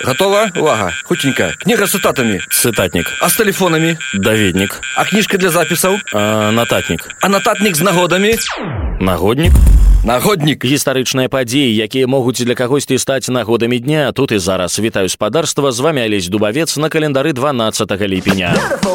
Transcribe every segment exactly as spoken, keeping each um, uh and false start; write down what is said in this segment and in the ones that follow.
Готова? Увага. Хутенька. Книга с цитатами. Цытатнік. А с телефонами? Даведнік. А книжка для записаў? А, нататнік. А нататнік з нагодамі? Нагоднік. Нагоднік. Гістарычныя падзеі, якія могуць для кагосьці стаць нагодамі дня. Тут і зараз. Вітаю спадарства, з вами Алесь Дубавец на календары дванаццатага ліпеня.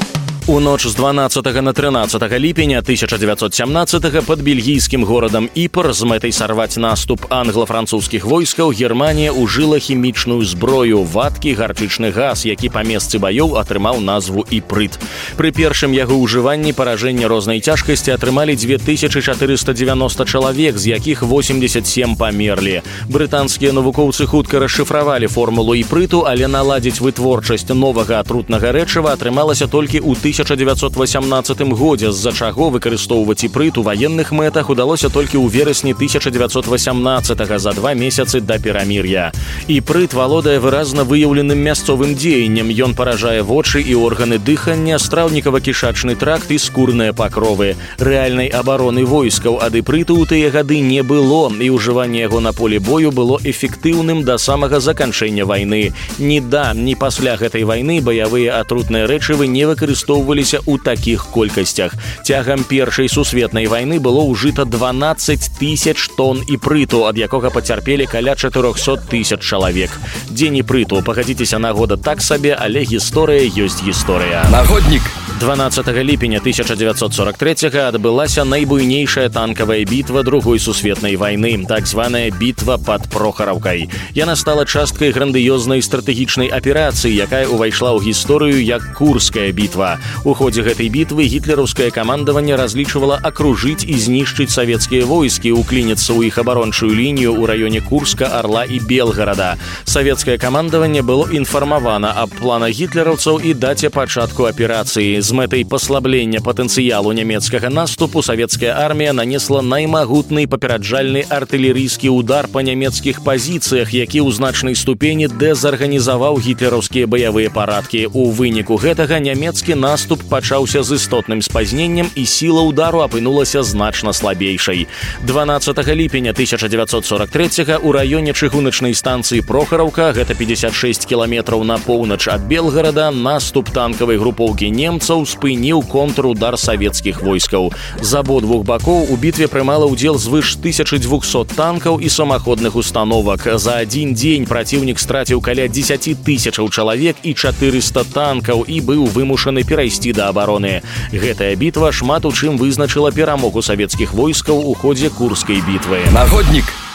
У ноч з дванаццатага на трынаццатага ліпеня тысяча дзевяцьсот сямнаццатага пад бельгійскім горадам Іпр з мэтай сарваць наступ англа-французскіх войскаў Германія ўжыла хімічную зброю, вадкі гарчычны газ, які па месцы баёў атрымаў назву іпрыт. Пры першым яго ўжыванні паражэння рознай цяжкасці атрымалі дзве тысячы чатырыста дзевяноста чалавек, з якіх восемьдесят семь памерлі. Брытанскія навукоўцы хутка расшыфравалі формулу іпрыту, але наладзіць вытворчасць новага атрутнага рэчыва атрымалася толькі ў тысяча дзевяцьсот васямнаццатым годзе, з-за чаго выкарыстоўваць іпрыт у ваенных мэтах удалося толькі ў верасні тысяча дзевяцьсот васямнаццатага, за два месяцы да перамір'я. Іпрыт валодае выразна выяўленым мясцовым дзеяннем. Ён паражае вочы і органы дыхання, страўнікава-кішачны тракт і скурныя пакровы. Рэальнай абароны войскаў ад іпрыту ў тыя гады не было, і ўжыванне яго на поле бою было эфектыўным да самага заканчэння вайны. Ні да, ні пасля гэтай вайны баявыя атрутныя рэчывы не выкарыстоўваліся у такіх колькасцях. Цягам першай сусветнай вайны было ўжыта дванаццаць тысяч тонн іпрыту, ад якога пацярпелі каля чатырохсот тысяч чалавек. Дзень іпрыту, пагадзіцеся, нагода так сабе, але гісторыя ёсць гісторыя. Нагоднік. дванаццатага ліпеня тысяча дзевяцьсот сорок трэцяга адбылася найбуйнейшая танкавая бітва другой сусветнай вайны, так званая бітва пад Прохараўкай. Яна стала часткай грандыёзнай стратэгічнай аперацыі, якая ўвайшла ў гісторыю як Курская бітва. У ходзе гэтай бітвы гітлераўскае камандаванне разлічвала акружыць і знішчыць савецкія войскі, уклінецца ў іх абарончую лінію ў раёне Курска, Арла і Белгарада. Савецкае камандаванне было інфармавана аб планах гітлераўцаў і даце пачатку аперацыі. З мэтай паслаблення патэнцыялу нямецкага наступу савецкая армія нанесла наймагутны папераджальны артылерыйскі удар па нямецкіх пазіцыях, які ў значнай ступені дэзарганізаваў гітлераўскія баявыя парадкі. У выніку гэтага нямецкі наступ пачаўся з істотным спазненнем, і сіла ўдару апынулася значна слабейшай. дванаццатага ліпеня тысяча дзевяцьсот сорок трэцяга ў раёне чыгуначнай станцыі Прохараўка, гэта пятьдесят шесть кіламетраў на поўнач ад Белгарада, наступ танкавай групоўкі немцаў спыніў контрудар савецкіх войскаў. З абодвух бакоў у бітве прымала ўдзел звыш тысячы двухсот танкаў і самаходных установак. За адзін дзень праціўнік страціў каля дзесяць тысячаў чалавек і чатырыста танкаў і быў вымушаны перайсці да абароны. Гэтая бітва шмат у чым вызначыла перамогу савецкіх войскаў у ходзе Курскай бітвы. Нагоднік.